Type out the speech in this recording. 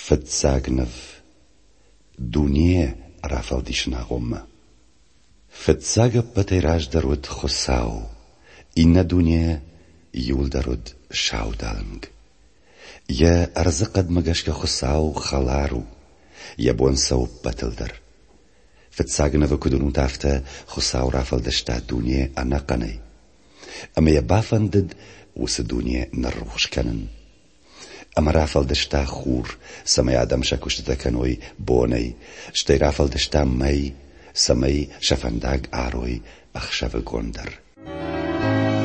Verzagnev Dunie rafal dishna gomme. Verzage pateiraj darud khosau. Inna dunie yul darud shaudalng. Ya arzaqad magashka khosau khalaru. Ya bonsau patelder. Verzagnev kudunu tafte khosau rafal dashta dunie anaqanay. Ama ya bafandid us dunie narrushkanen. Ama rafal dashta khur, samay adam shakushta kanoi bonay, shtay rafal dashta may, samay shafandag aroy, akhshav gondar.